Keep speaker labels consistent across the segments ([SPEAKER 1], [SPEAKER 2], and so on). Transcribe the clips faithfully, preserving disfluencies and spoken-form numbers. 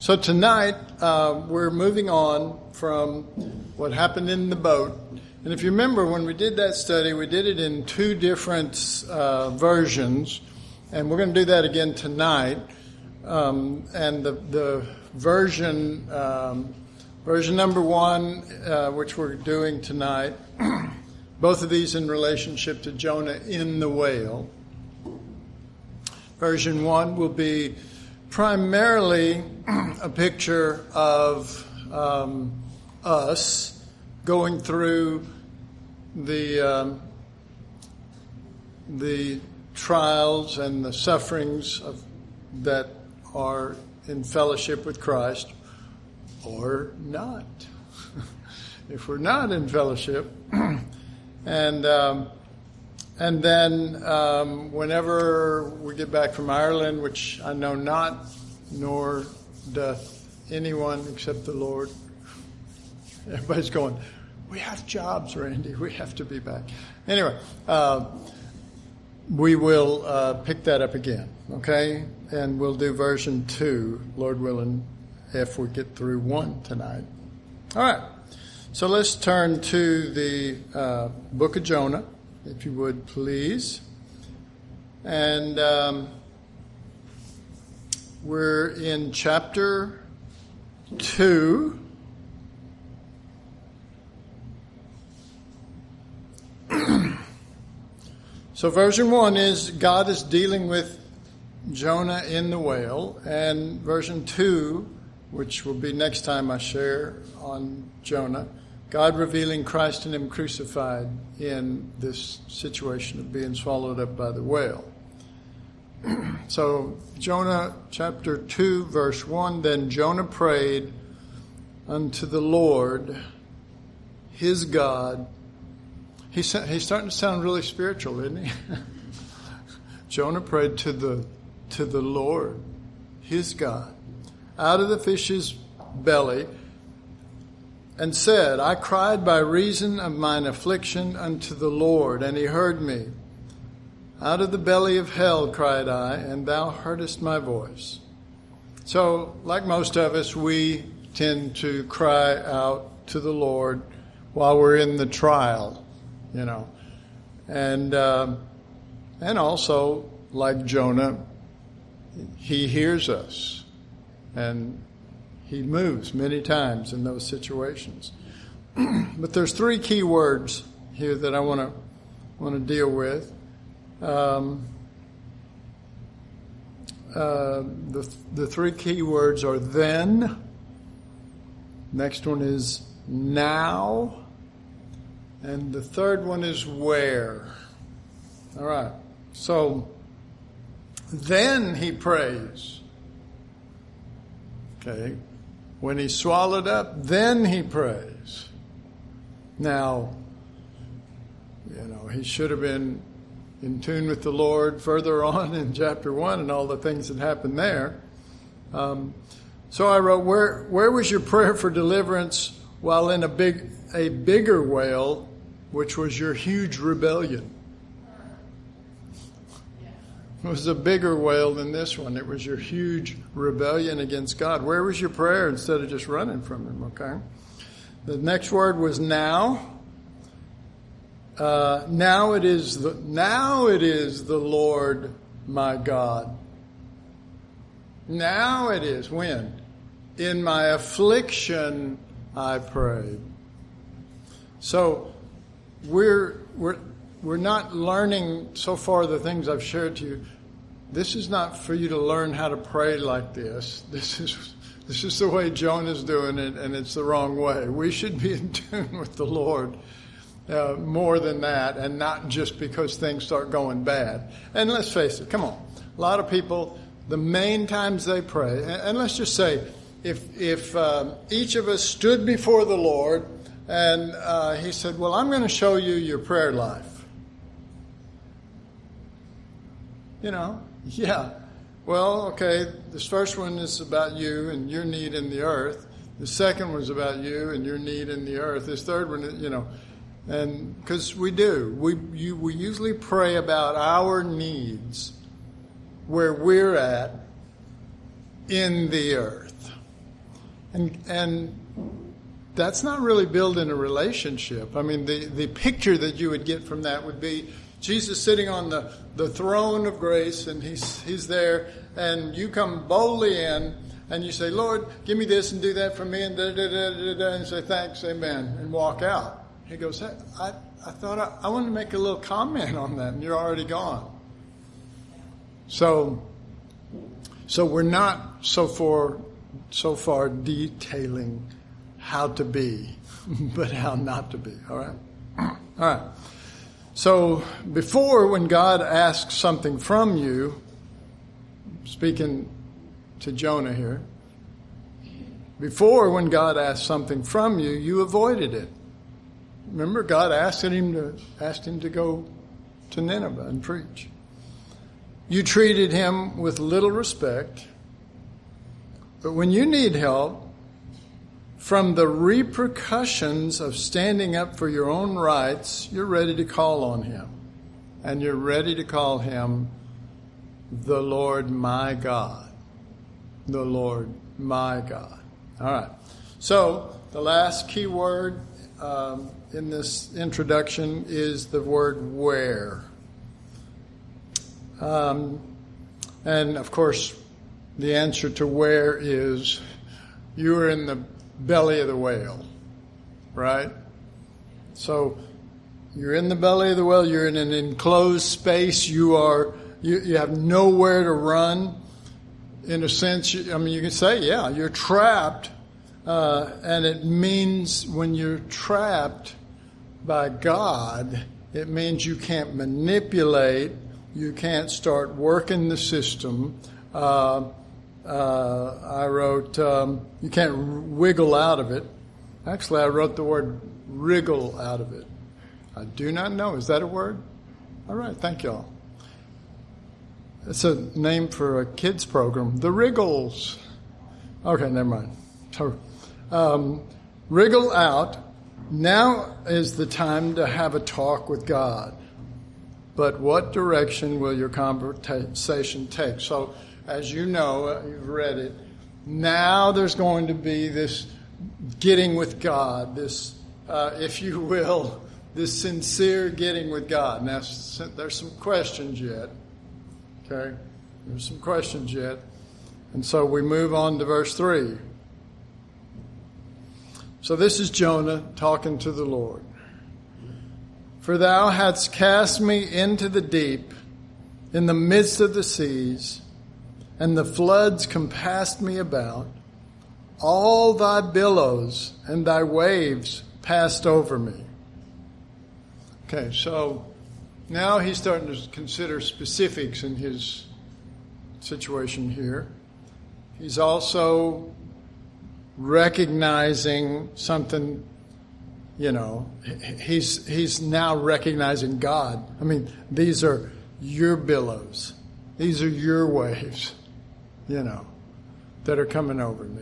[SPEAKER 1] So tonight, uh, we're moving on from what happened in the boat. And if you remember, when we did that study, we did it in two different uh, versions. And we're going to do that again tonight. Um, and the, the version, um, version number one, uh, which we're doing tonight, both of these in relationship to Jonah in the whale. Version one will be primarily a picture of um, us going through the um, the trials and the sufferings of, that are in fellowship with Christ, or not. If we're not in fellowship, and um, and then um, whenever we get back from Ireland, which I know not, nor doth anyone except the Lord. Everybody's going, we have jobs, Randy. We have to be back. Anyway, uh, we will uh, pick that up again, okay? And we'll do version two, Lord willing, if we get through one tonight. All right. So let's turn to the uh, book of Jonah, if you would, please. And um, we're in chapter two. So version one is God is dealing with Jonah in the whale, and version two, which will be next time I share on Jonah, God revealing Christ and Him crucified in this situation of being swallowed up by the whale. So Jonah chapter two, verse one, then Jonah prayed unto the Lord, his God. He's, he's starting to sound really spiritual, isn't he? Jonah prayed to the to the Lord, his God, out of the fish's belly, and said, I cried by reason of mine affliction unto the Lord, and He heard me. Out of the belly of hell cried I, and Thou heardest my voice. So, like most of us, we tend to cry out to the Lord while we're in the trial. You know, and uh, and also, like Jonah, he hears us, and he moves many times in those situations. But there's three key words here that I want to want to deal with. Um, uh, the the three key words are then. Next one is now. And the third one is where. All right. So then he prays. Okay. When he's swallowed up, then he prays. Now, you know, he should have been in tune with the Lord further on in chapter one and all the things that happened there. Um, so I wrote, where where was your prayer for deliverance while in a big a bigger whale, which was your huge rebellion? It was a bigger whale than this one. It was your huge rebellion against God. Where was your prayer instead of just running from Him, okay? The next word was now. Uh, now it is the, now it is the Lord my God. Now it is. When? In my affliction I prayed. So we're we're we're not learning so far the things I've shared to you. This is not for you to learn how to pray like this. This is this is the way Jonah's doing it, and it's the wrong way. We should be in tune with the Lord uh, more than that, and not just because things start going bad. And let's face it, come on. A lot of people, the main times they pray, and, and let's just say, if if um, each of us stood before the Lord and uh, He said, well, I'm going to show you your prayer life. You know, yeah. Well, okay, this first one is about you and your need in the earth. The second one's about you and your need in the earth. This third one, you know, and because we do. We, you, we usually pray about our needs where we're at in the earth. And and that's not really building a relationship. I mean, the, the picture that you would get from that would be Jesus sitting on the, the throne of grace, and he's he's there, and you come boldly in, and you say, Lord, give me this and do that for me, and da da da da da, and say, thanks, amen, and walk out. He goes, hey, I, I thought I, I wanted to make a little comment on that, and you're already gone. So, so we're not so far, so far detailing how to be, but how not to be, all right? All right. So before, when God asks something from you, speaking to Jonah here, before when God asked something from you, you avoided it. Remember, God asked him to asked him to go to Nineveh and preach. You treated him with little respect, but when you need help from the repercussions of standing up for your own rights, you're ready to call on him. And you're ready to call him the Lord my God. The Lord my God. All right. So the last key word um, in this introduction is the word where. Um, and of course, the answer to where is you are in the belly of the whale, right? So you're in the belly of the whale. You're in an enclosed space. You are. You, you have nowhere to run. In a sense, I mean, you can say, yeah, you're trapped, uh, and it means when you're trapped by God, it means you can't manipulate. You can't start working the system. Uh, Uh, I wrote, um, you can't wiggle out of it. Actually, I wrote the word wriggle out of it. I do not know. Is that a word? All right, thank y'all. It's a name for a kids program. The Wriggles. Okay, never mind. So, um, wriggle out. Now is the time to have a talk with God. But what direction will your conversation take? So, as you know, uh, you've read it, now there's going to be this getting with God, this, uh, if you will, this sincere getting with God. Now, there's some questions yet, okay? There's some questions yet. And so we move on to verse three. So this is Jonah talking to the Lord. For thou hadst cast me into the deep, in the midst of the seas, and the floods compassed me about. All thy billows and thy waves passed over me. Okay, so now he's starting to consider specifics in his situation here. He's also recognizing something, you know, he's he's now recognizing God. I mean, these are your billows. These are your waves, you know, that are coming over me.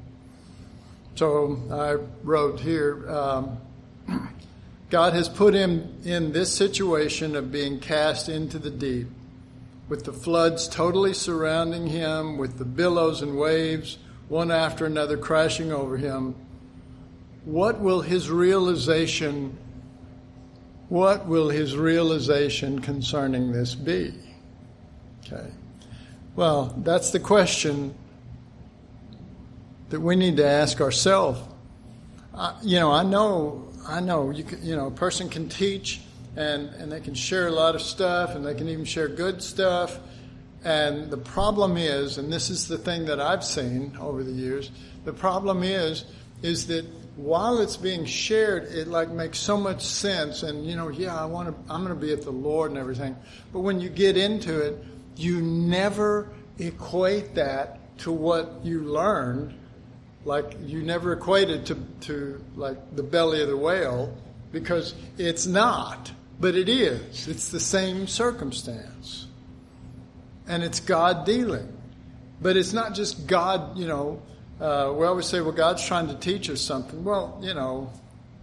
[SPEAKER 1] So I wrote here, um, God has put him in this situation of being cast into the deep, with the floods totally surrounding him, with the billows and waves, one after another, crashing over him. What will his realization, what will his realization concerning this be? Okay. Well, that's the question that we need to ask ourselves. Uh, you know, I know, I know, you can, you know, a person can teach and, and they can share a lot of stuff and they can even share good stuff. And the problem is, and this is the thing that I've seen over the years, the problem is, is that while it's being shared, it like makes so much sense. And, you know, yeah, I want to, I'm going to be at the Lord and everything. But when you get into it, you never equate that to what you learned. Like you never equate it to, to like the belly of the whale, because it's not, but it is. It's the same circumstance. And it's God dealing. But it's not just God, you know, uh, we always say, well, God's trying to teach us something. Well, you know,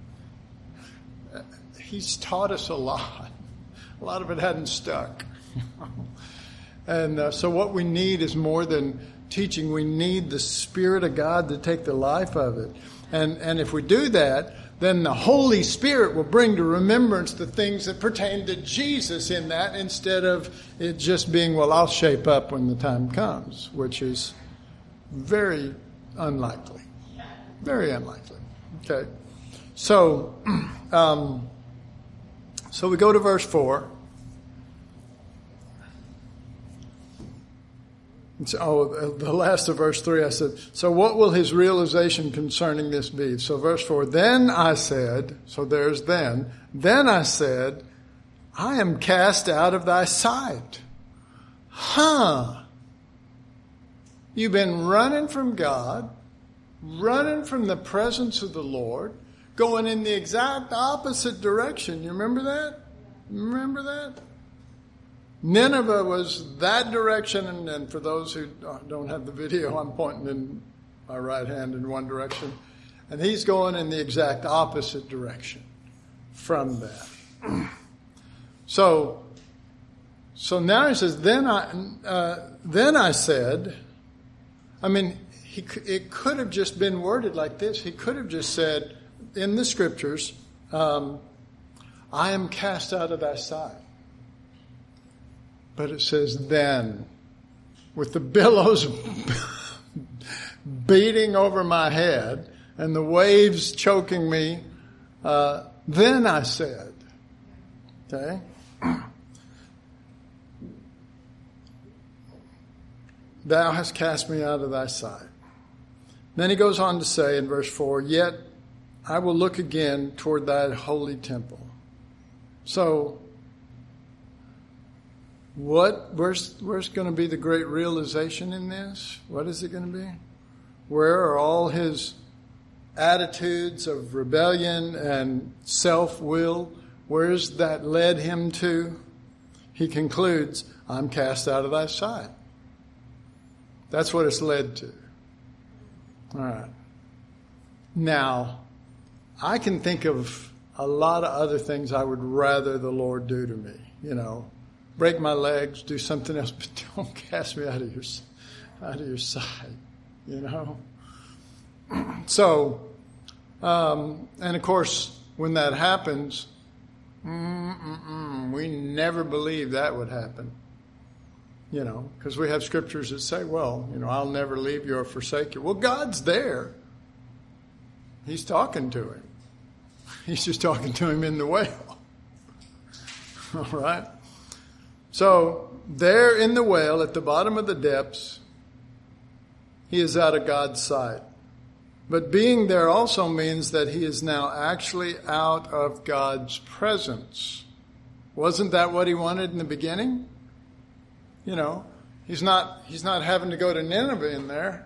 [SPEAKER 1] he's taught us a lot. A lot of it hadn't stuck. And uh, so what we need is more than teaching. We need the Spirit of God to take the life of it. And, and if we do that, then the Holy Spirit will bring to remembrance the things that pertain to Jesus in that, instead of it just being, well, I'll shape up when the time comes, which is very unlikely. Very unlikely. Okay. So, um, so we go to verse four. So, oh, the last of verse three, I said, so what will his realization concerning this be? So verse four, then I said, so there's then, then I said, I am cast out of thy sight. Huh. You've been running from God, running from the presence of the Lord, going in the exact opposite direction. You remember that? Remember that? Nineveh was that direction, and, and for those who don't have the video, I'm pointing in my right hand in one direction, and he's going in the exact opposite direction from that. So, so now he says, then I, uh, then I said, I mean, he, it could have just been worded like this. He could have just said in the scriptures, um, I am cast out of thy sight. But it says then, with the billows beating over my head and the waves choking me, uh, then I said, okay? Thou hast cast me out of thy sight. Then he goes on to say in verse four, yet I will look again toward thy holy temple. So, What, where's, where's going to be the great realization in this? What is it going to be? Where are all his attitudes of rebellion and self-will? Where's that led him to? He concludes, I'm cast out of thy sight. That's what it's led to. All right. Now, I can think of a lot of other things I would rather the Lord do to me, you know. Break my legs, do something else, but don't cast me out of your out of your sight, you know. So, um, and of course, when that happens, mm-mm-mm, we never believe that would happen, you know, because we have scriptures that say, well, you know, I'll never leave you or forsake you. Well, God's there. He's talking to him. He's just talking to him in the whale. All right. So, there in the whale, at the bottom of the depths, he is out of God's sight. But being there also means that he is now actually out of God's presence. Wasn't that what he wanted in the beginning? You know, he's not, he's not having to go to Nineveh in there.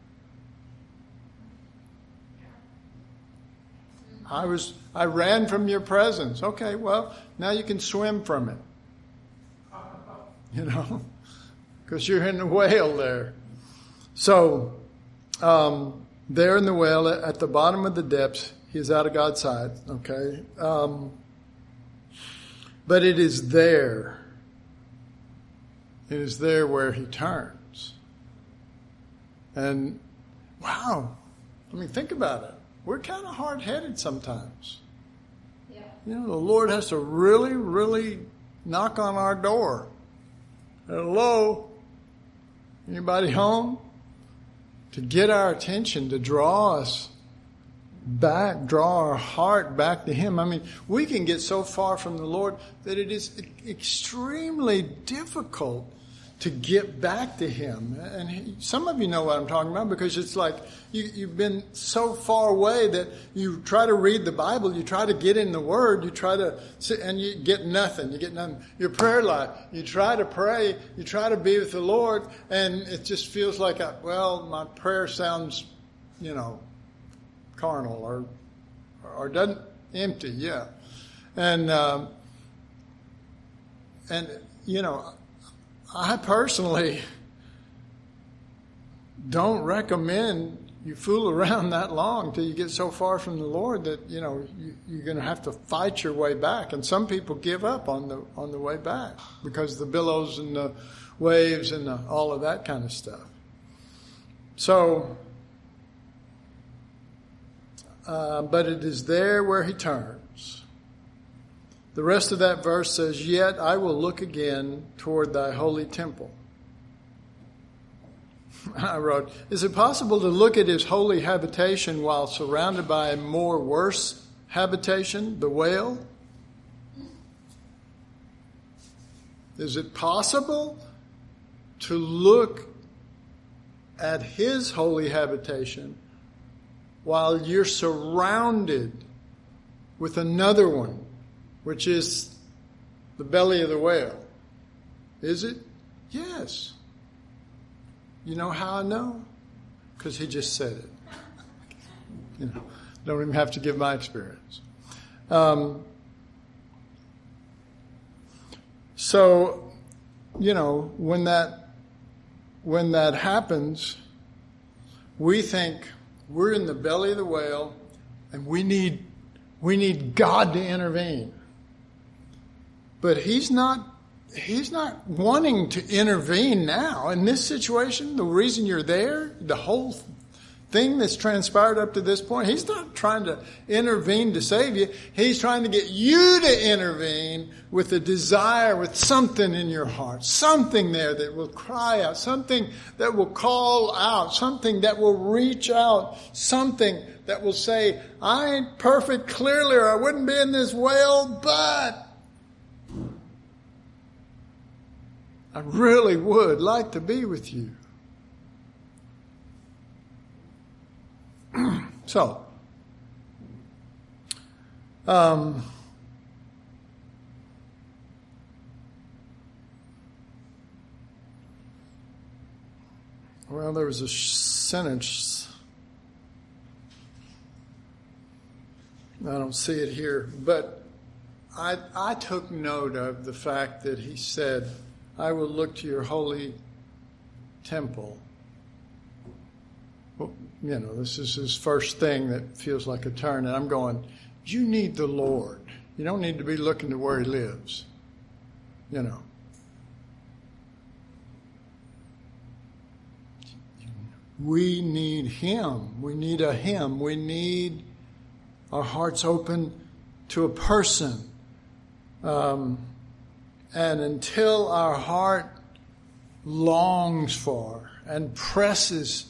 [SPEAKER 1] I was, I ran from your presence. Okay, well, now you can swim from it. You know, because you're in the whale there. So, um, there in the whale at the bottom of the depths, he is out of God's sight, okay? Um, but it is there. It is there where he turns. And, wow, I mean, think about it. We're kind of hard-headed sometimes. Yeah. You know, the Lord has to really, really knock on our door. Hello? Anybody home? To get our attention, to draw us back, draw our heart back to him. I mean, we can get so far from the Lord that it is extremely difficult to get back to him. And he, some of you know what I'm talking about, because it's like you, you've been so far away that you try to read the Bible, you try to get in the Word, you try to sit, and you get nothing. You get nothing. Your prayer life, you try to pray, you try to be with the Lord, and it just feels like, a, well, my prayer sounds, you know, carnal or or doesn't empty, yeah. And um, and you know, I personally don't recommend you fool around that long till you get so far from the Lord that, you know, you, you're going to have to fight your way back. And some people give up on the on the way back because of the billows and the waves and the, all of that kind of stuff. So, uh, but it is there where he turns. The rest of that verse says, "Yet I will look again toward thy holy temple." I wrote, is it possible to look at his holy habitation while surrounded by a more worse habitation, the whale? Is it possible to look at his holy habitation while you're surrounded with another one, which is the belly of the whale? Is it? Yes. You know how I know? Because he just said it. You know, don't even have to give my experience. Um, so, you know, when that when that happens, we think we're in the belly of the whale, and we need we need God to intervene. But He's not. He's not wanting to intervene now in this situation. The reason you're there, the whole thing that's transpired up to this point, He's not trying to intervene to save you. He's trying to get you to intervene with a desire, with something in your heart, something there that will cry out, something that will call out, something that will reach out, something that will say, I ain't perfect clearly, or I wouldn't be in this whale, but I really would like to be with you. So, um, well, there was a sentence, I don't see it here, but I, I took note of the fact that he said, I will look to your holy temple. Well, you know, this is his first thing that feels like a turn. And I'm going, you need the Lord. You don't need to be looking to where He lives. You know. We need Him. We need a Him. We need our hearts open to a person. Um... And until our heart longs for and presses,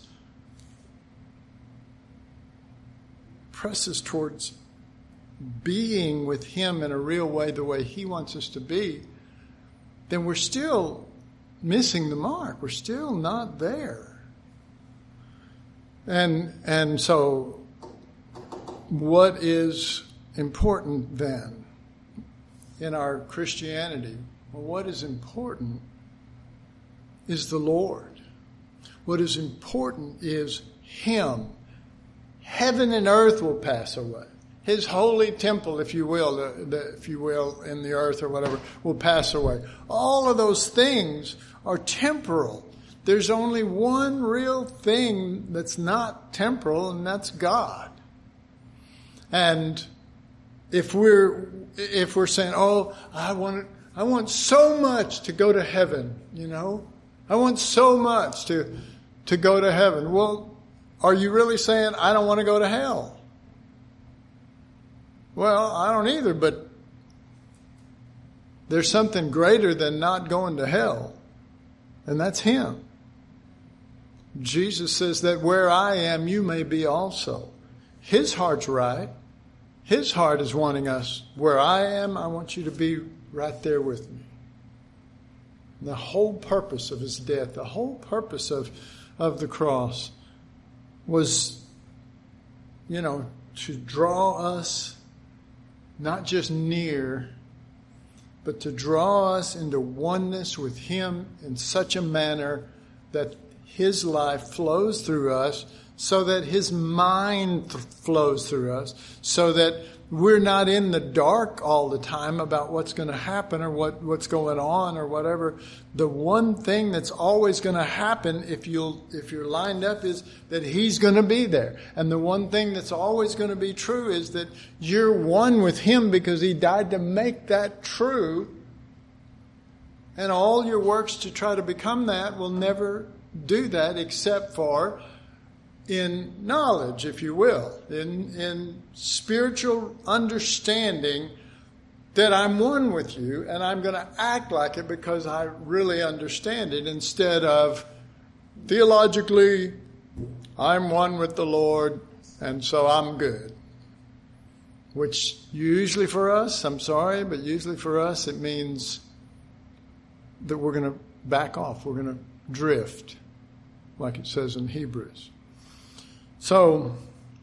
[SPEAKER 1] presses towards being with Him in a real way, the way He wants us to be, then we're still missing the mark. We're still not there. And, and so what is important then in our Christianity? Well, what is important is the Lord. What is important is Him. Heaven and earth will pass away. His holy temple, if you will, the, the, if you will, in the earth or whatever, will pass away. All of those things are temporal. There's only one real thing that's not temporal, and that's God. And if we're if we're saying, "Oh, I want I want so much to go to heaven," you know, I want so much to to go to heaven. Well, are you really saying, "I don't want to go to hell"? Well, I don't either, but there's something greater than not going to hell, and that's Him. Jesus says that where I am, you may be also. His heart's right. His heart is wanting us. Where I am, I want you to be right there with me. The whole purpose of His death, the whole purpose of, of the cross was, you know, to draw us not just near, but to draw us into oneness with Him in such a manner that His life flows through us, so that His mind th- flows through us, so that we're not in the dark all the time about what's going to happen or what, what's going on or whatever. The one thing that's always going to happen if you'll, if you're lined up is that He's going to be there. And the one thing that's always going to be true is that you're one with Him because He died to make that true. And all your works to try to become that will never do that, except for in knowledge, if you will, in, in spiritual understanding that I'm one with you and I'm going to act like it because I really understand it, instead of theologically, I'm one with the Lord and so I'm good. Which usually for us, I'm sorry, but usually for us it means that we're going to back off. We're going to drift, like it says in Hebrews. So,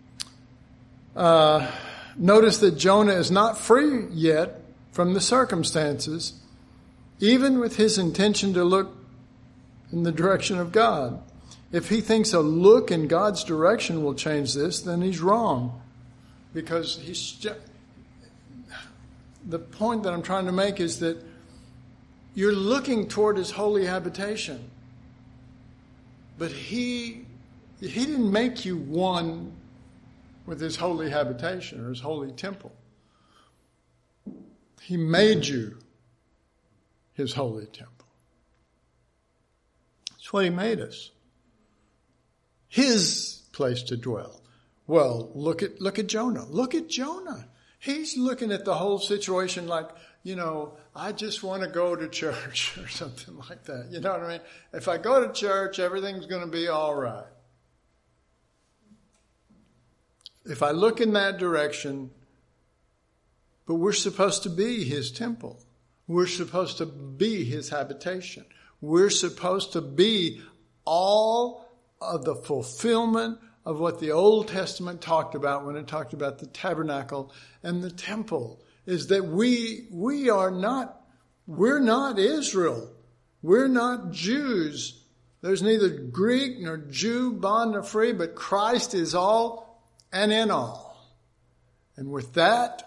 [SPEAKER 1] uh, notice that Jonah is not free yet from the circumstances, even with his intention to look in the direction of God. If he thinks a look in God's direction will change this, then he's wrong. Because he's just, the point that I'm trying to make is that you're looking toward his holy habitation. But he, he didn't make you one with his holy habitation or his holy temple. He made you his holy temple. That's what he made us. His place to dwell. Well, look at look at Jonah. Look at Jonah. He's looking at the whole situation like, you know, I just want to go to church or something like that. You know what I mean? If I go to church, everything's going to be all right. If I look in that direction, but we're supposed to be his temple. We're supposed to be his habitation. We're supposed to be all of the fulfillment of what the Old Testament talked about when it talked about the tabernacle and the temple, is that we we are not, we're not Israel. We're not Jews. There's neither Greek nor Jew, bond nor free, but Christ is all and in all. And with that,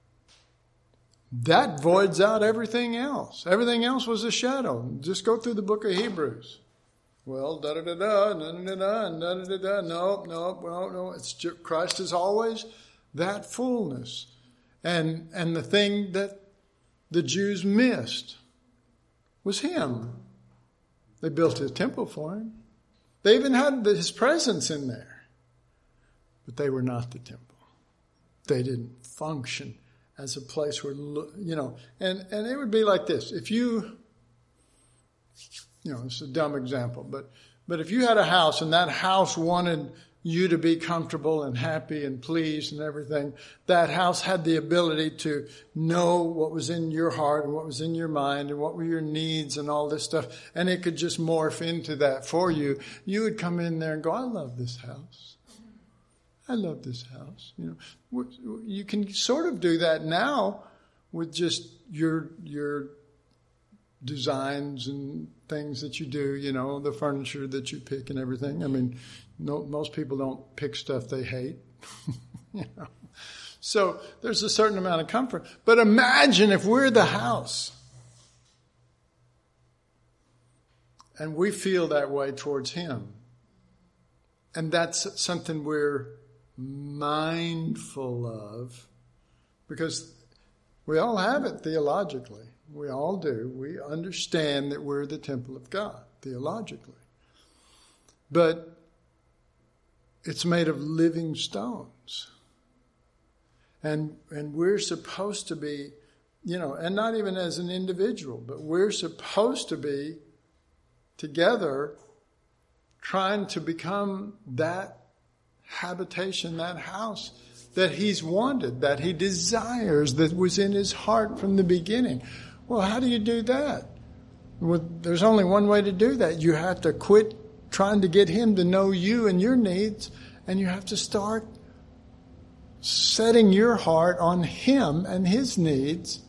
[SPEAKER 1] that voids out everything else. Everything else was a shadow. Just go through the book of Hebrews. Well, da da da da, da da da, da da da da. No, no, no, no. It's just, Christ is always that fullness, and and the thing that the Jews missed was him. They built a temple for him. They even had his presence in there, but they were not the temple. They didn't function as a place where, you know, and and it would be like this: if you. You know, it's a dumb example, but but if you had a house and that house wanted you to be comfortable and happy and pleased and everything, that house had the ability to know what was in your heart and what was in your mind and what were your needs and all this stuff, and it could just morph into that for you. You would come in there and go, I love this house. I love this house. You know, you can sort of do that now with just your your designs and things that you do, you know, the furniture that you pick and everything. I mean, no, most people don't pick stuff they hate. You know? So there's a certain amount of comfort. But imagine if we're the house and we feel that way towards him. And that's something we're mindful of, because we all have it theologically. We all do. We understand that we're the temple of God, theologically. But it's made of living stones. And and we're supposed to be, you know, and not even as an individual, but we're supposed to be together trying to become that habitation, that house that he's wanted, that he desires, that was in his heart from the beginning. Well, how do you do that? Well, there's only one way to do that. You have to quit trying to get him to know you and your needs, and you have to start setting your heart on him and his needs,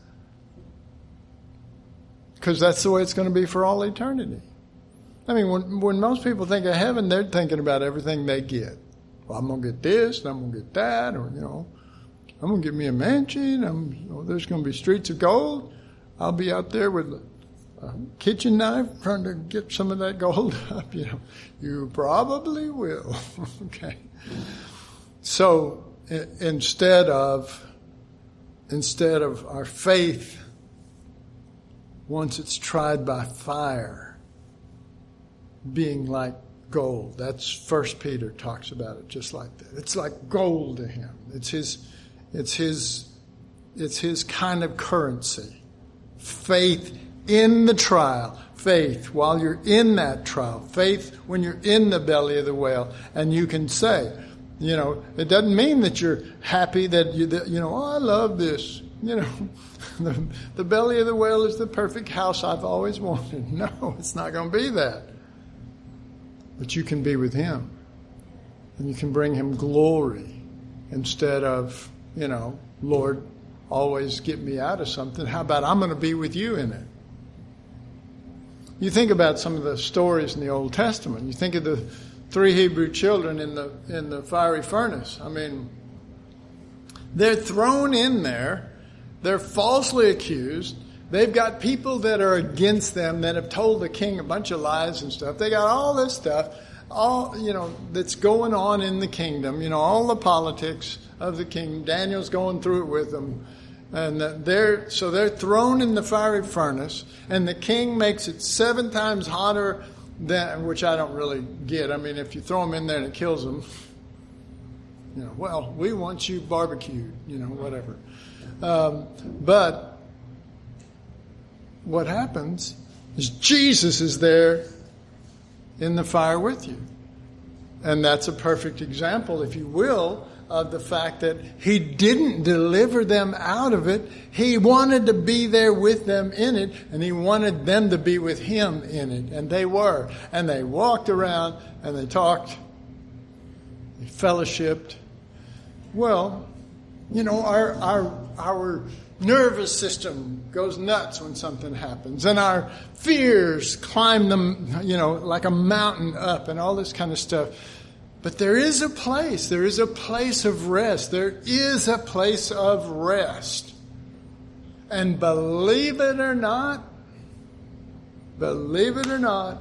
[SPEAKER 1] because that's the way it's going to be for all eternity. I mean, when, when most people think of heaven, they're thinking about everything they get. Well, I'm going to get this, and I'm going to get that, or, you know, I'm going to get me a mansion. I'm, you know, there's going to be streets of gold. I'll be out there with a kitchen knife trying to get some of that gold up. You know, you probably will. Okay. So instead of instead of our faith, once it's tried by fire, being like gold. That's First Peter talks about it just like that. It's like gold to him. It's his, it's his, it's his kind of currency. Faith in the trial. Faith while you're in that trial. Faith when you're in the belly of the whale. And you can say, you know, it doesn't mean that you're happy that you, that, you know, oh, I love this. You know, the, the belly of the whale is the perfect house I've always wanted. No, it's not going to be that. But you can be with him. And you can bring him glory instead of, you know, Lord, always get me out of something. How about I'm going to be with you in it? You think about some of the stories in the Old Testament. You think of the three Hebrew children in the in the fiery furnace. I mean, they're thrown in there. They're falsely accused. They've got people that are against them that have told the king a bunch of lies and stuff. They got all this stuff, all, you know, that's going on in the kingdom. You know, all the politics of the kingdom. Daniel's going through it with them. And they're, so they're thrown in the fiery furnace, and the king makes it seven times hotter than, which I don't really get. I mean, if you throw them in there and it kills them, you know, well, we want you barbecued, you know, whatever. Um, but what happens is Jesus is there in the fire with you. And that's a perfect example, if you will, of the fact that he didn't deliver them out of it. He wanted to be there with them in it, and he wanted them to be with him in it. And they were. And they walked around, and they talked, they fellowshipped. Well, you know, our our our nervous system goes nuts when something happens, and our fears climb them, you know, like a mountain up, and all this kind of stuff. But there is a place, there is a place of rest. There is a place of rest. And believe it or not, believe it or not,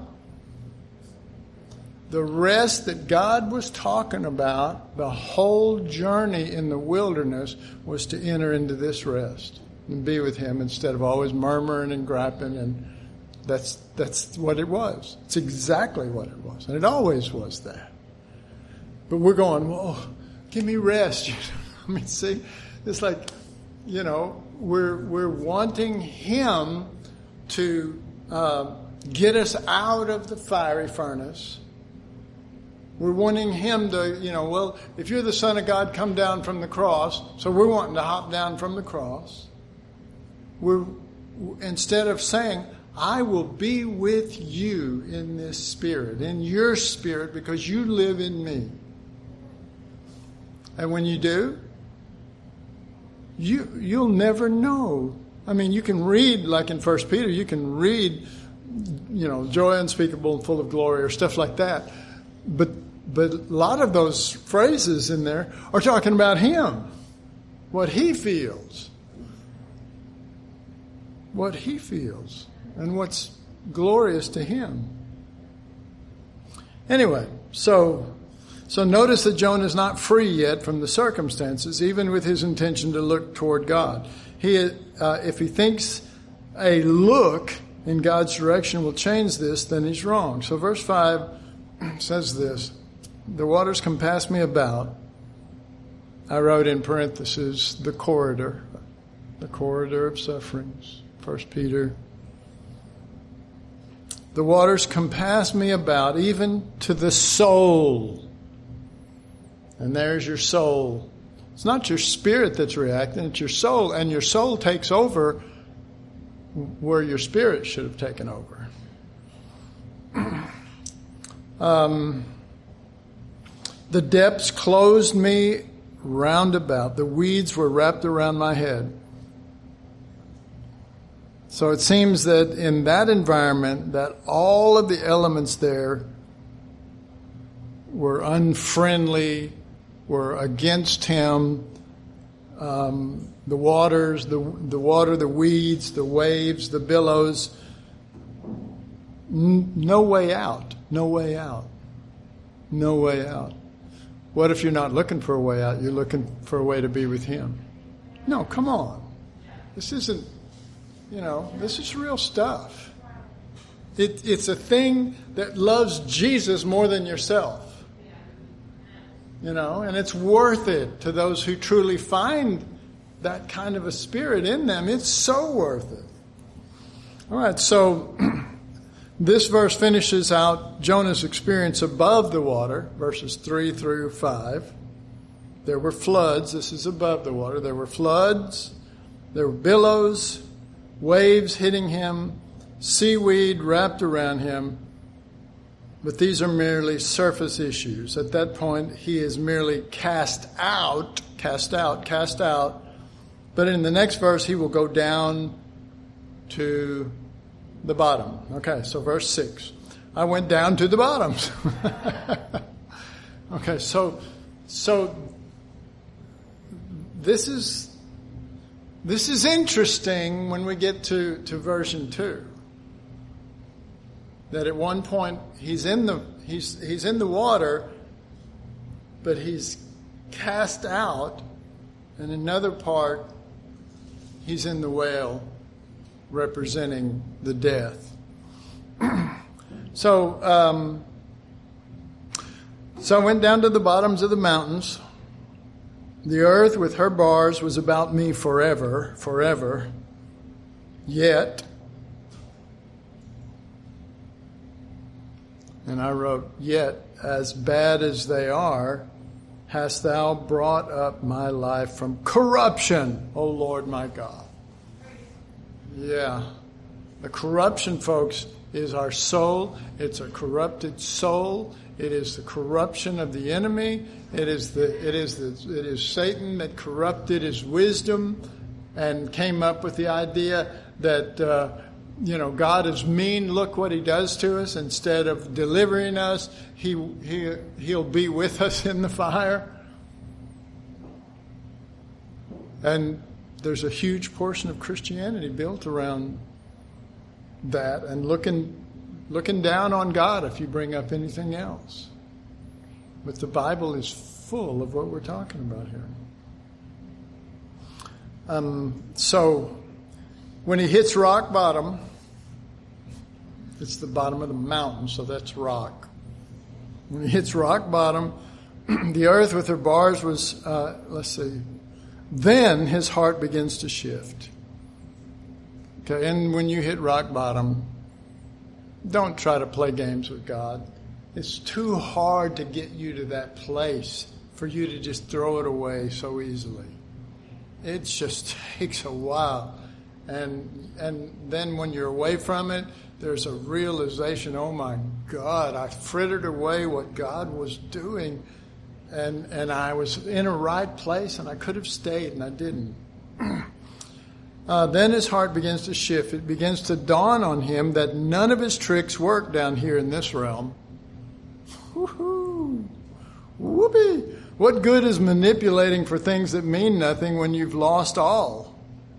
[SPEAKER 1] the rest that God was talking about, the whole journey in the wilderness, was to enter into this rest and be with him instead of always murmuring and griping. And that's that's what it was. It's exactly what it was. And it always was that. But we're going, well, give me rest. I mean, see, it's like, you know, we're we're wanting him to uh, get us out of the fiery furnace. We're wanting him to, you know, well, if you're the Son of God, come down from the cross. So we're wanting to hop down from the cross. We're instead of saying, I will be with you in this spirit, in your spirit, because you live in me. And when you do, you, you'll never know. I mean, you can read, like in First Peter, you can read, you know, joy unspeakable and full of glory or stuff like that. But but a lot of those phrases in there are talking about him, what he feels, what he feels, and what's glorious to him. Anyway, so... So notice that Jonah is not free yet from the circumstances, even with his intention to look toward God. He, uh, if he thinks a look in God's direction will change this, then he's wrong. So verse five says this, the waters compass me about. I wrote in parentheses, the corridor, the corridor of sufferings, First Peter. The waters compass me about, even to the soul. And there's your soul. It's not your spirit that's reacting, it's your soul. And your soul takes over where your spirit should have taken over. um, the depths closed me round about. The weeds were wrapped around my head. So it seems that in that environment, that all of the elements there were unfriendly, were against him. Um, the waters, the the water, the weeds, the waves, the billows. N- no way out. No way out. No way out. What if you're not looking for a way out? You're looking for a way to be with him. No, come on. This isn't, you know, this is real stuff. It, it's a thing that loves Jesus more than yourself. You know, and it's worth it to those who truly find that kind of a spirit in them. It's so worth it. All right, so this verse finishes out Jonah's experience above the water, verses three through five. There were floods. This is above the water. There were floods. There were billows, waves hitting him, seaweed wrapped around him. But these are merely surface issues. At that point, he is merely cast out, cast out, cast out. But in the next verse, he will go down to the bottom. Okay, so verse six. I went down to the bottoms. Okay, so so this is this is interesting when we get to, to version two. That at one point he's in the he's he's in the water, but he's cast out, and another part he's in the whale, representing the death. so um, so I went down to the bottoms of the mountains. The earth with her bars was about me forever, forever. Yet. And I wrote, yet, as bad as they are, hast thou brought up my life from corruption, O Lord my God. Yeah. The corruption, folks, is our soul. It's a corrupted soul. It is the corruption of the enemy. It is the it is the it is Satan that corrupted his wisdom and came up with the idea that uh, you know, God is mean. Look what he does to us. Instead of delivering us, he, he, he'll be with us in the fire. And there's a huge portion of Christianity built around that and looking, looking down on God if you bring up anything else. But the Bible is full of what we're talking about here. Um, so when he hits rock bottom, it's the bottom of the mountain, so that's rock. When he hits rock bottom, the earth with her bars was, uh, let's see, then his heart begins to shift. Okay, and when you hit rock bottom, don't try to play games with God. It's too hard to get you to that place for you to just throw it away so easily. It just takes a while. And and then when you're away from it, there's a realization, oh my God, I frittered away what God was doing. And and I was in a right place and I could have stayed and I didn't. uh, then his heart begins to shift. It begins to dawn on him that none of his tricks work down here in this realm. Woohoo! Whoopee! What good is manipulating for things that mean nothing when you've lost all?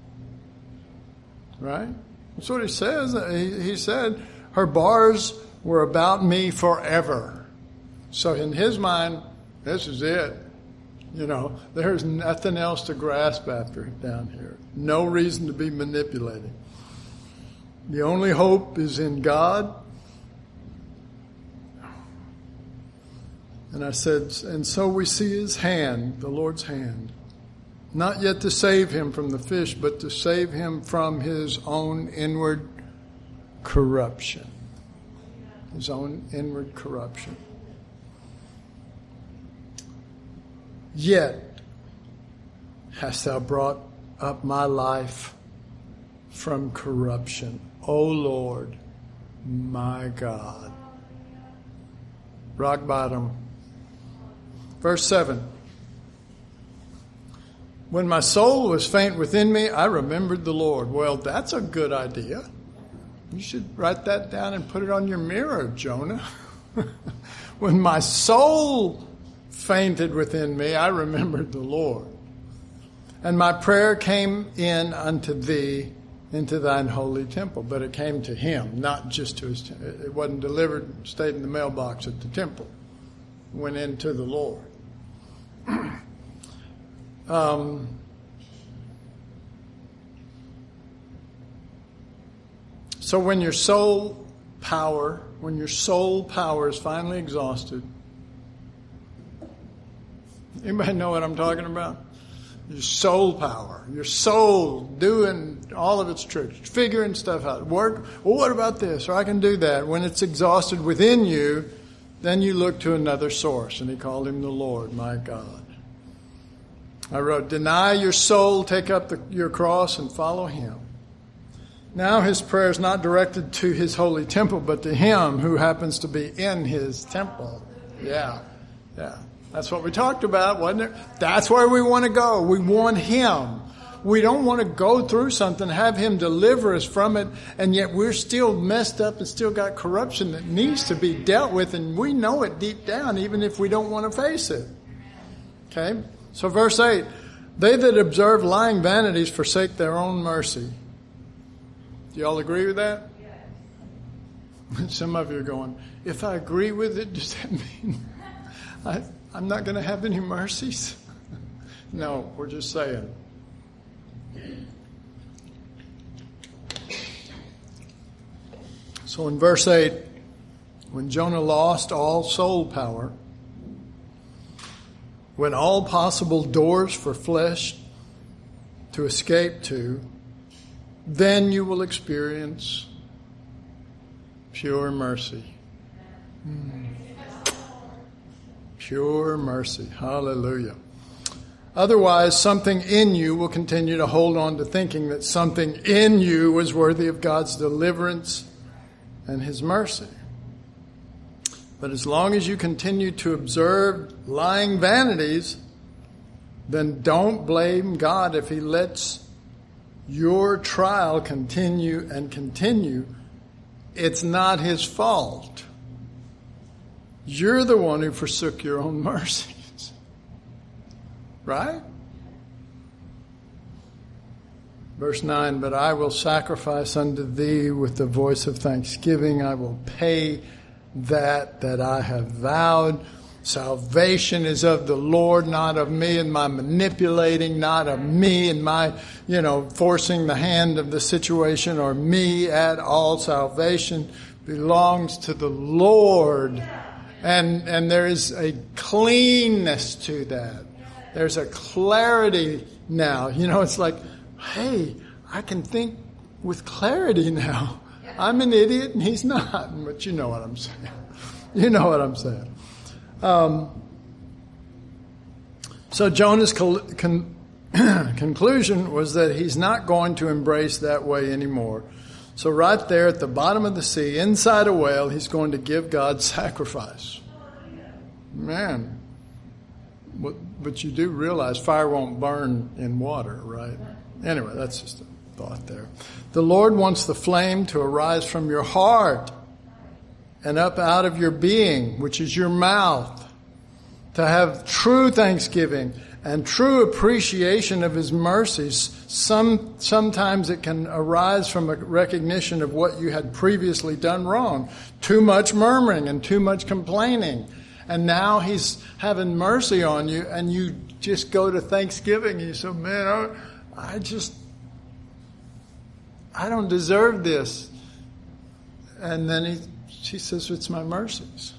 [SPEAKER 1] Right? That's what he says. He, he said, her bars were about me forever. So in his mind, this is it. You know, there's nothing else to grasp after down here. No reason to be manipulating. The only hope is in God. And I said, and so we see his hand, the Lord's hand. Not yet to save him from the fish, but to save him from his own inward corruption. His own inward corruption. Yet hast thou brought up my life from corruption, O Lord, my God. Rock bottom. Verse seven. When my soul was faint within me, I remembered the Lord. Well, that's a good idea. You should write that down and put it on your mirror, Jonah. When my soul fainted within me, I remembered the Lord. And my prayer came in unto thee into thine holy temple. But it came to him, not just to his temple. It wasn't delivered, stayed in the mailbox at the temple. It went into the Lord. Um, so when your soul power, when your soul power is finally exhausted. Anybody know what I'm talking about? Your soul power, your soul doing all of its tricks, figuring stuff out. Work, well, what about this? Or I can do that. When it's exhausted within you, then you look to another source. And he called him the Lord, my God. I wrote, deny your soul, take up the, your cross, and follow him. Now his prayer is not directed to his holy temple, but to him who happens to be in his temple. Yeah, yeah. That's what we talked about, wasn't it? That's where we want to go. We want him. We don't want to go through something, have him deliver us from it, and yet we're still messed up and still got corruption that needs to be dealt with, and we know it deep down, even if we don't want to face it. Okay? So verse eight, they that observe lying vanities forsake their own mercy. Do you all agree with that? Yes. Some of you are going, if I agree with it, does that mean I, I'm not going to have any mercies? No, we're just saying. So in verse eight, when Jonah lost all soul power, when all possible doors for flesh to escape to, then you will experience pure mercy. Hmm. Pure mercy. Hallelujah. Otherwise, something in you will continue to hold on to thinking that something in you is worthy of God's deliverance and his mercy. But as long as you continue to observe lying vanities, then don't blame God if he lets your trial continue and continue. It's not his fault. You're the one who forsook your own mercies. Right? Verse nine, but I will sacrifice unto thee with the voice of thanksgiving. I will pay that that I have vowed. Salvation is of the Lord, not of me and my manipulating, not of me and my, you know, forcing the hand of the situation or me at all. Salvation belongs to the Lord. And, and there is a cleanness to that. There's a clarity now. You know, it's like, hey, I can think with clarity now. I'm an idiot and he's not. But you know what I'm saying. You know what I'm saying. Um, so Jonah's col- con- conclusion was that he's not going to embrace that way anymore. So right there at the bottom of the sea, inside a whale, he's going to give God sacrifice. Man. But, but you do realize fire won't burn in water, right? Anyway, that's just a thought there. The Lord wants the flame to arise from your heart and up out of your being, which is your mouth, to have true thanksgiving and true appreciation of his mercies. Some, sometimes it can arise from a recognition of what you had previously done wrong. Too much murmuring and too much complaining. And now he's having mercy on you, and you just go to thanksgiving. You say, man, I, I just, I don't deserve this. And then he, she says, it's my mercies.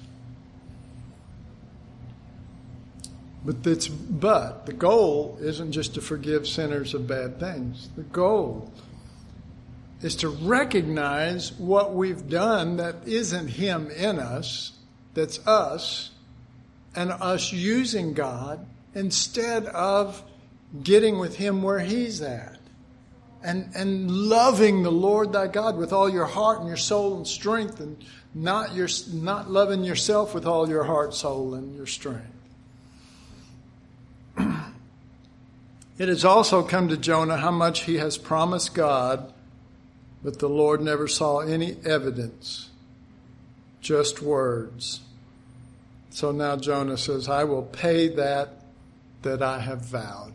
[SPEAKER 1] But that's, but the goal isn't just to forgive sinners of bad things. The goal is to recognize what we've done that isn't him in us, that's us, and us using God instead of getting with him where he's at. And and loving the Lord thy God with all your heart and your soul and strength, and not your not loving yourself with all your heart, soul, and your strength. It has also come to Jonah how much he has promised God, but the Lord never saw any evidence, just words. So now Jonah says, I will pay that that I have vowed.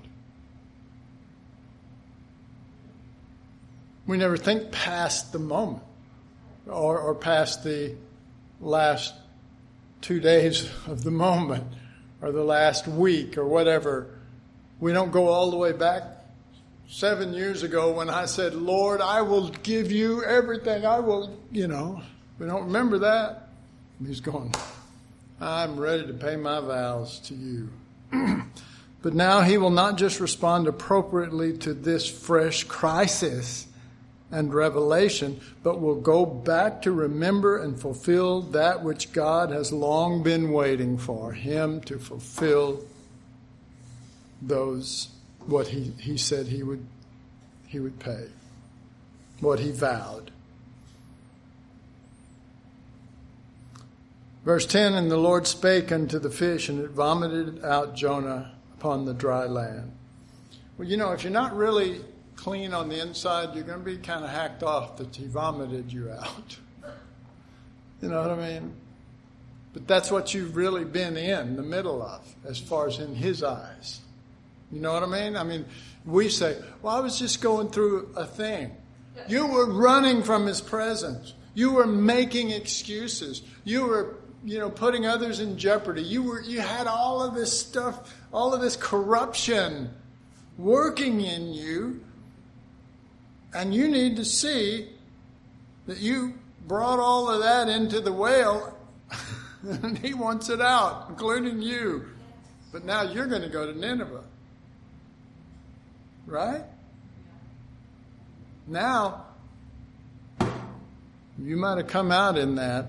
[SPEAKER 1] We never think past the moment or, or past the last two days of the moment or the last week or whatever. We don't go all the way back seven years ago when I said, Lord, I will give you everything. I will, you know. We don't remember that. He's going, I'm ready to pay my vows to you. But now he will not just respond appropriately to this fresh crisis and revelation, but will go back to remember and fulfill that which God has long been waiting for him to fulfill those, what he, he said he would, he would pay, what he vowed. Verse ten, and the Lord spake unto the fish, and it vomited out Jonah upon the dry land. Well, you know, if you're not really clean on the inside, you're going to be kind of hacked off that he vomited you out. You know what I mean? But that's what you've really been in the middle of, as far as in his eyes. You know what I mean? I mean, we say, well, I was just going through a thing. You were running from his presence. You were making excuses. You were, you know, putting others in jeopardy. You were, you had all of this stuff, all of this corruption working in you. And you need to see that you brought all of that into the whale and he wants it out, including you. But now you're going to go to Nineveh. Right? Now, you might have come out in that,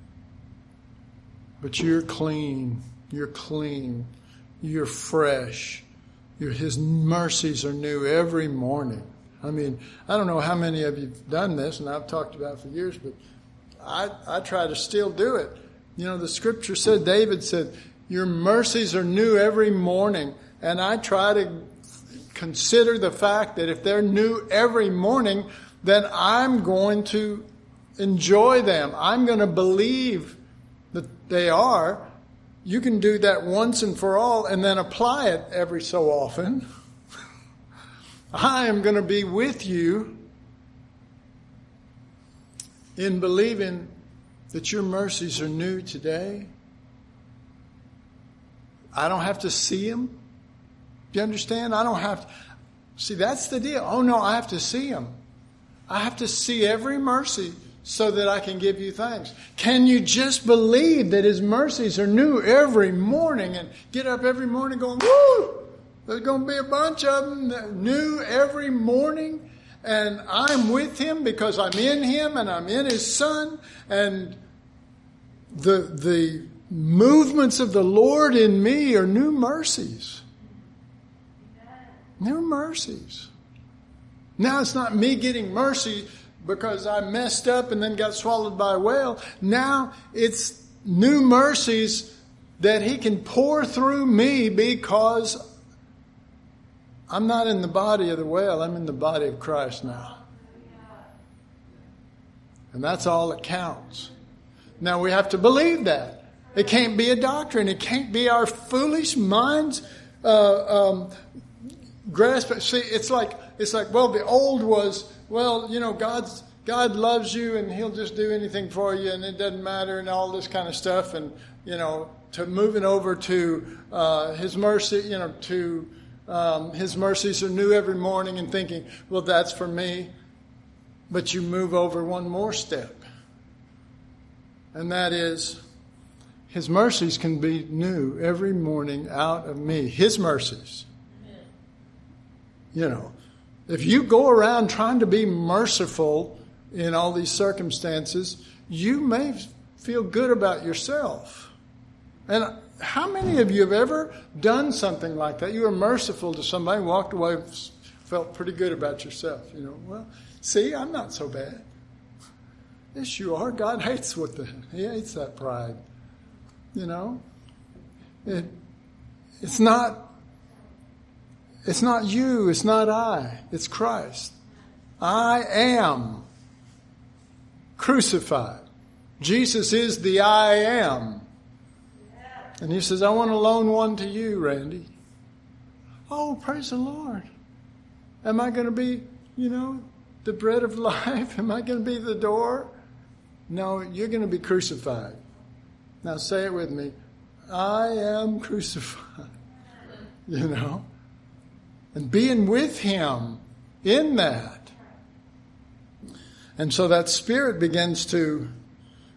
[SPEAKER 1] but you're clean. You're clean. You're fresh. You're, his mercies are new every morning. I mean, I don't know how many of you have done this, and I've talked about it for years, but I, I try to still do it. You know, the scripture said, David said, your mercies are new every morning. And I try to consider the fact that if they're new every morning, then I'm going to enjoy them. I'm going to believe that they are. You can do that once and for all and then apply it every so often. I am going to be with you in believing that your mercies are new today. I don't have to see them. Do you understand? I don't have to. See, that's the deal. Oh, no, I have to see them. I have to see every mercy so that I can give you thanks. Can you just believe that his mercies are new every morning and get up every morning going, woo! There's going to be a bunch of them that new every morning. And I'm with him because I'm in him and I'm in his son. And the, the movements of the Lord in me are new mercies. New mercies. Now it's not me getting mercy because I messed up and then got swallowed by a whale. Now it's new mercies that he can pour through me because I'm not in the body of the whale. I'm in the body of Christ now. And that's all that counts. Now we have to believe that. It can't be a doctrine. It can't be our foolish minds uh, um, grasp. See, it's like it's like well, the old was well, you know, God's God loves you and He'll just do anything for you, and it doesn't matter, and all this kind of stuff, and you know, to moving over to uh, His mercy, you know, to Um, his mercies are new every morning, and thinking, well, that's for me. But you move over one more step. And that is, his mercies can be new every morning out of me. His mercies. Amen. You know, if you go around trying to be merciful in all these circumstances, you may feel good about yourself. And how many of you have ever done something like that? You were merciful to somebody, walked away, felt pretty good about yourself. You know, well, see, I'm not so bad. Yes, you are. God hates what the He hates that pride. You know, it it's not it's not you. It's not I. It's Christ. I am crucified. Jesus is the I am. And he says, I want to loan one to you, Randy. Oh, praise the Lord. Am I going to be, you know, the bread of life? Am I going to be the door? No, you're going to be crucified. Now say it with me. I am crucified. You know? And being with him in that. And so that Spirit begins to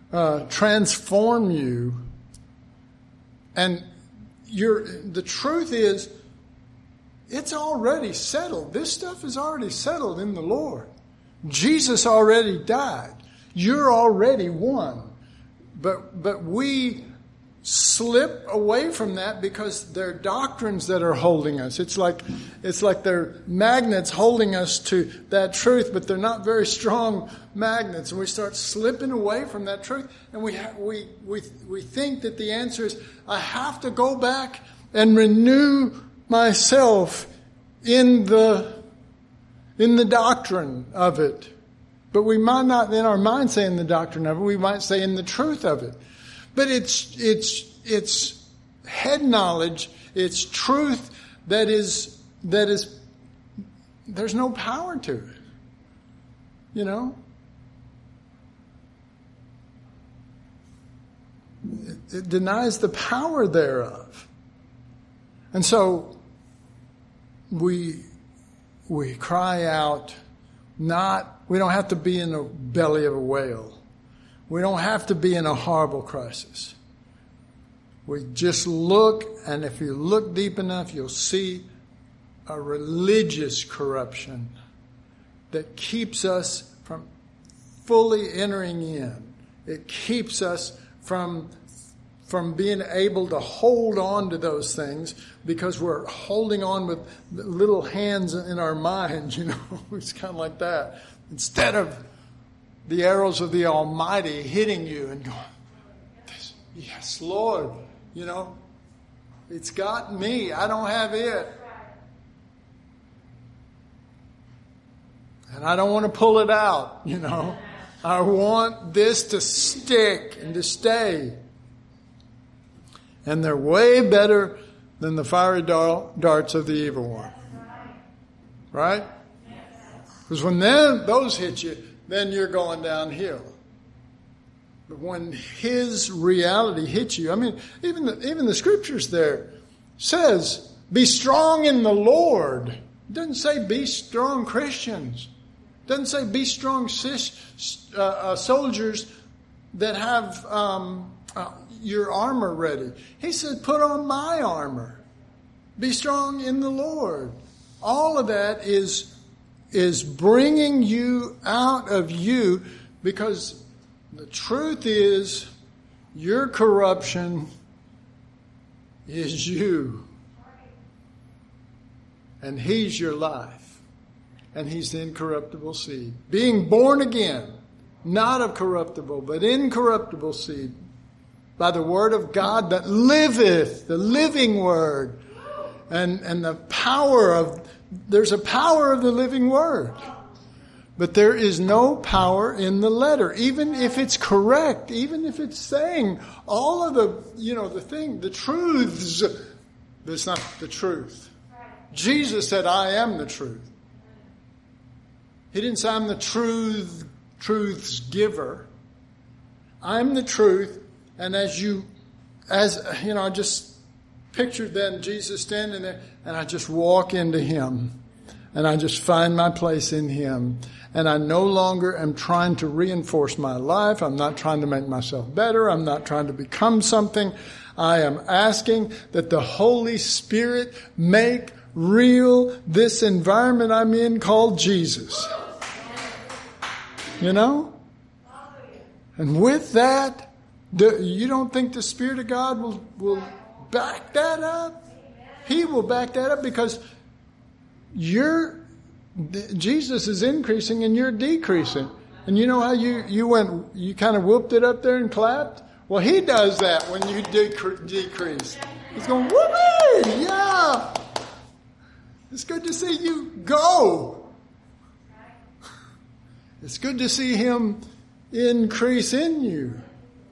[SPEAKER 1] uh, transform you. And you're, the truth is, it's already settled. This stuff is already settled in the Lord. Jesus already died. You're already one. But but we slip away from that because there are doctrines that are holding us. It's like it's like they're magnets holding us to that truth, but they're not very strong magnets. And we start slipping away from that truth. And we ha- we we we think that the answer is, I have to go back and renew myself in the in the doctrine of it. But we might not in our mind say in the doctrine of it, we might say in the truth of it. But it's it's it's head knowledge, it's truth that is that is there's no power to it. You know? It, it denies the power thereof. And so we we cry out, not we don't have to be in the belly of a whale. We don't have to be in a horrible crisis. We just look, and if you look deep enough, you'll see a religious corruption that keeps us from fully entering in. It keeps us from from being able to hold on to those things because we're holding on with little hands in our mind, you know. It's kind of like that. Instead of the arrows of the Almighty hitting you and going, yes, Lord, you know, it's got me. I don't have it. And I don't want to pull it out, you know. I want this to stick and to stay. And they're way better than the fiery darts of the evil one. Right? Because when then those hit you, then you're going downhill. But when his reality hits you, I mean, even the, even the scriptures there says, be strong in the Lord. It doesn't say be strong Christians. It doesn't say be strong sis, uh, uh, soldiers that have um, uh, your armor ready. He said, put on my armor. Be strong in the Lord. All of that is is bringing you out of you, because the truth is your corruption is you. And he's your life. And he's the incorruptible seed. Being born again, not of corruptible, but incorruptible seed, by the word of God that liveth, the living word. And, and the power of, there's a power of the living word. But there is no power in the letter, even if it's correct, even if it's saying all of the, you know, the thing, the truths, but it's not the truth. Jesus said, I am the truth. He didn't say I'm the truth, truth's giver. I'm the truth. And as you, as, you know, I just pictured then Jesus standing there, and I just walk into him, and I just find my place in him. And I no longer am trying to reinforce my life. I'm not trying to make myself better. I'm not trying to become something. I am asking that the Holy Spirit make real this environment I'm in called Jesus. You know? And with that, the, you don't think the Spirit of God will, will back that up? He will back that up, because you're, Jesus is increasing and you're decreasing. And you know how you, you went, you kind of whooped it up there and clapped? Well, he does that when you decre- decrease. He's going, whoopee! Yeah! It's good to see you go. It's good to see him increase in you.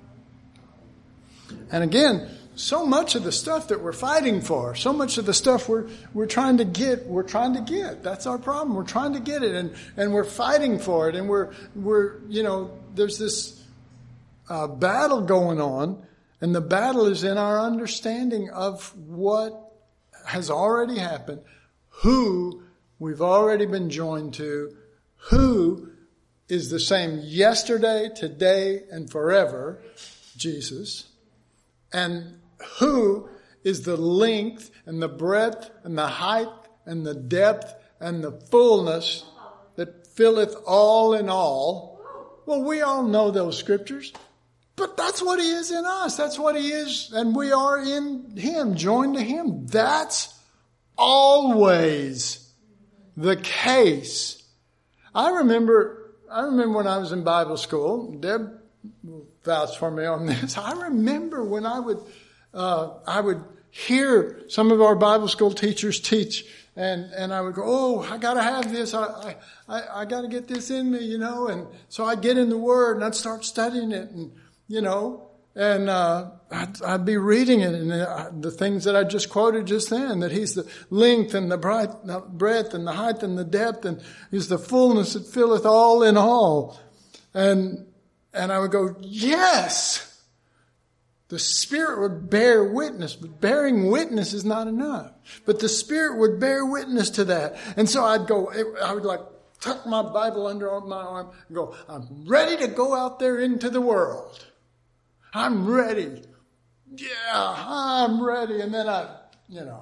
[SPEAKER 1] And again, so much of the stuff that we're fighting for, so much of the stuff we're we're trying to get, we're trying to get. That's our problem. We're trying to get it, and, and we're fighting for it, and we're we're you know, there's this uh, battle going on, and the battle is in our understanding of what has already happened, who we've already been joined to, who is the same yesterday, today, and forever, Jesus. And who is the length and the breadth and the height and the depth and the fullness that filleth all in all. Well, we all know those scriptures. But that's what he is in us. That's what he is. And we are in him, joined to him. That's always the case. I remember, I remember when I was in Bible school, Deb will vouch for me on this. I remember when I would, uh, I would hear some of our Bible school teachers teach, and, and I would go, oh, I gotta have this. I, I, I gotta get this in me, you know. And so I'd get in the Word and I'd start studying it, and, you know, and, uh, I'd, I'd be reading it, and the, the things that I just quoted just then, that he's the length and the bright, the breadth and the height and the depth, and he's the fullness that filleth all in all. And, and I would go, yes! The Spirit would bear witness, but bearing witness is not enough. But the Spirit would bear witness to that. And so I'd go, I would like tuck my Bible under my arm and go, I'm ready to go out there into the world. I'm ready. Yeah, I'm ready. And then I, you know,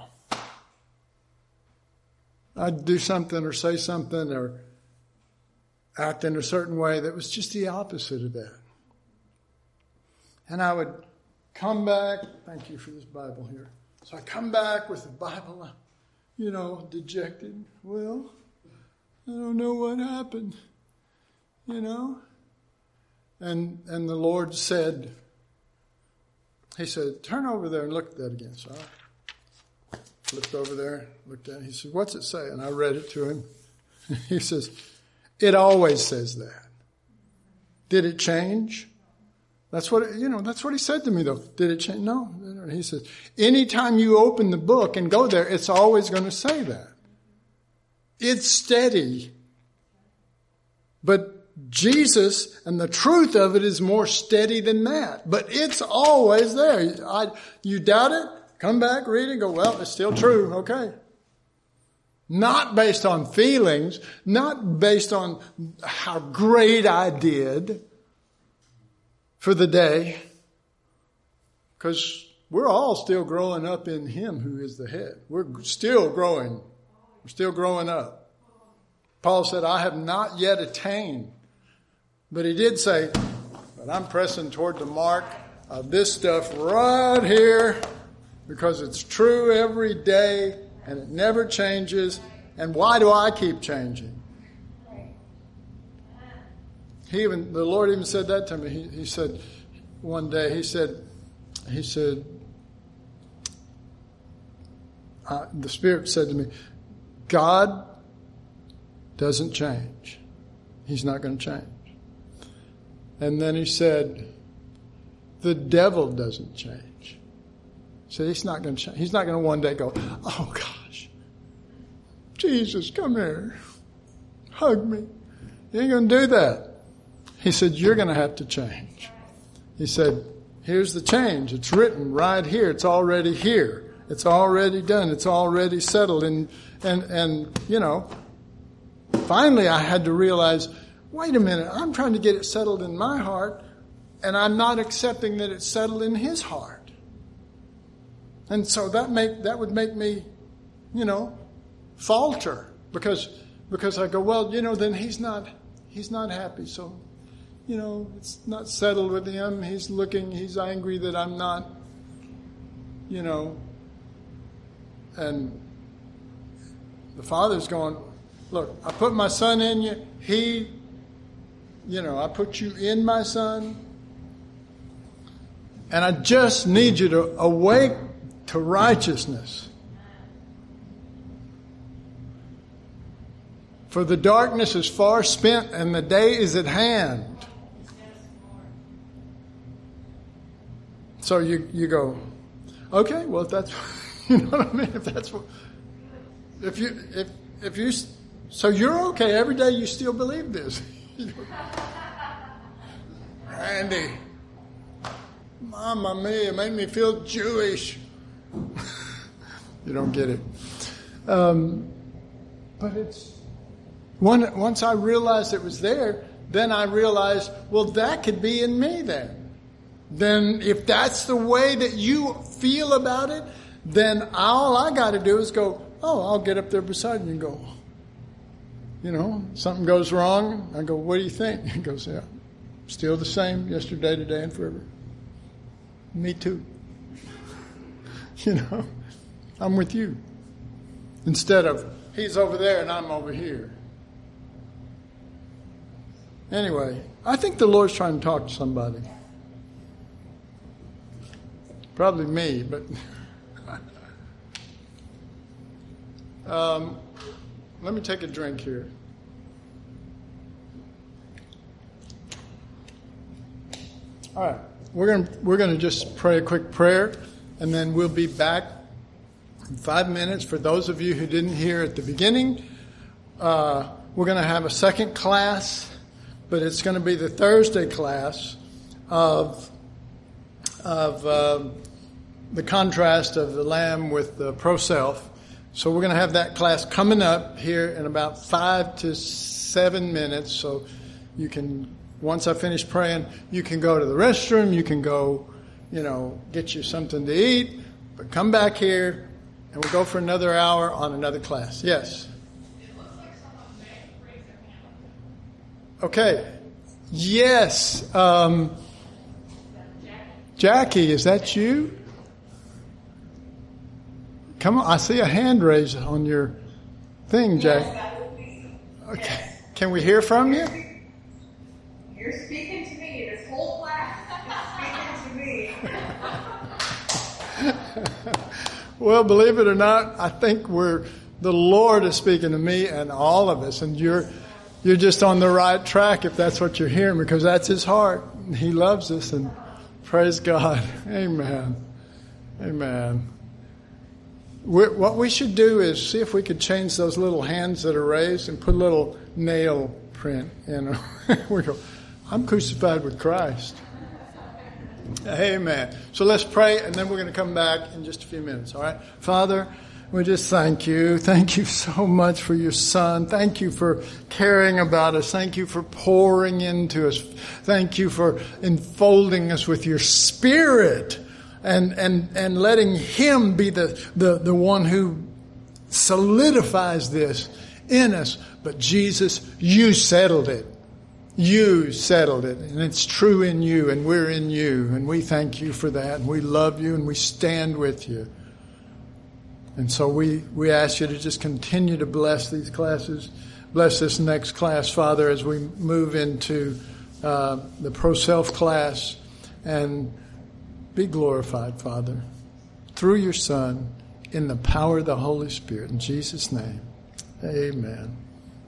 [SPEAKER 1] I'd do something or say something or act in a certain way that was just the opposite of that. And I would come back. Thank you for this Bible here. So I come back with the Bible, you know, dejected. Well, I don't know what happened, you know. And and the Lord said, he said, turn over there and look at that again. So I looked over there, looked at it. He said, what's it say? And I read it to him. He says, it always says that. Did it change? That's what, you know, that's what he said to me, though. Did it change? No. He says, anytime you open the book and go there, it's always going to say that. It's steady. But Jesus and the truth of it is more steady than that. But it's always there. I, you doubt it? Come back, read it, go, well, it's still true. Okay. Not based on feelings, not based on how great I did for the day, because we're all still growing up in him who is the head. We're still growing. We're still growing up. Paul said, I have not yet attained. But he did say, but I'm pressing toward the mark of this stuff right here, because it's true every day and it never changes. And why do I keep changing? He even, the Lord even said that to me. He, he said one day, he said, he said, uh, the Spirit said to me, God doesn't change. He's not going to change. And then he said, the devil doesn't change. So he's not going to change. He's not going to one day go, oh gosh, Jesus, come here. Hug me. He ain't going to do that. He said, you're going to have to change. He said, here's the change. It's written right here. It's already here. It's already done. It's already settled. And, and, and, you know, finally I had to realize, wait a minute, I'm trying to get it settled in my heart, and I'm not accepting that it's settled in his heart. And so that make that would make me, you know, falter, because because I go, well, you know, then he's not he's not happy, so, you know, it's not settled with him. He's looking, he's angry that I'm not, you know. And the Father's going, look, I put my son in you. He, you know, I put you in my son. And I just need you to awake to righteousness. For the darkness is far spent and the day is at hand. So you, you go, okay, well, if that's, you know what I mean? If that's what, if you, if, if you, so you're okay. Every day you still believe this. Randy, Mama mia, make me feel Jewish. You don't get it. Um, but it's, one, once I realized it was there, then I realized, well, that could be in me then. Then if that's the way that you feel about it, then all I got to do is go, oh, I'll get up there beside you and go, you know, something goes wrong. I go, what do you think? He goes, yeah, still the same yesterday, today, and forever. Me too. You know, I'm with you. Instead of, he's over there and I'm over here. Anyway, I think the Lord's trying to talk to somebody. Probably me, but... um, let me take a drink here. All right, we're gonna we're gonna just pray a quick prayer, and then we'll be back in five minutes. For those of you who didn't hear at the beginning, uh, we're gonna have a second class, but it's going to be the Thursday class of of um, the contrast of the Lamb with the pro-self. So we're going to have that class coming up here in about five to seven minutes. So you can, once I finish praying, you can go to the restroom, you can go, you know, get you something to eat, but come back here and we'll go for another hour on another class. Yes?
[SPEAKER 2] It looks like someone may raise their hand.
[SPEAKER 1] Okay. Yes. Um, Jackie, is that you? Come on, I see a hand raised on your thing, Jackie.
[SPEAKER 2] Yes, that would be.
[SPEAKER 1] Okay.
[SPEAKER 2] Yes.
[SPEAKER 1] Can we hear from you?
[SPEAKER 2] You're speaking to me. This whole class is speaking to me.
[SPEAKER 1] Well, believe it or not, I think we're the Lord is speaking to me and all of us, and you're you're just on the right track if that's what you're hearing, because that's His heart. He loves us, and praise God. Amen. Amen. We're, what we should do is see if we could change those little hands that are raised and put a little nail print in. We go, I'm crucified with Christ. Amen. So let's pray, and then we're going to come back in just a few minutes. All right? Father, we just thank you. Thank you so much for your Son. Thank you for caring about us. Thank you for pouring into us. Thank you for enfolding us with your Spirit and and and letting Him be the, the, the one who solidifies this in us. But Jesus, you settled it. You settled it, and it's true in you, and we're in you, and we thank you for that, and we love you, and we stand with you. And so we, we ask you to just continue to bless these classes, bless this next class, Father, as we move into uh, the pro-self class, and be glorified, Father, through your Son, in the power of the Holy Spirit. In Jesus' name, amen.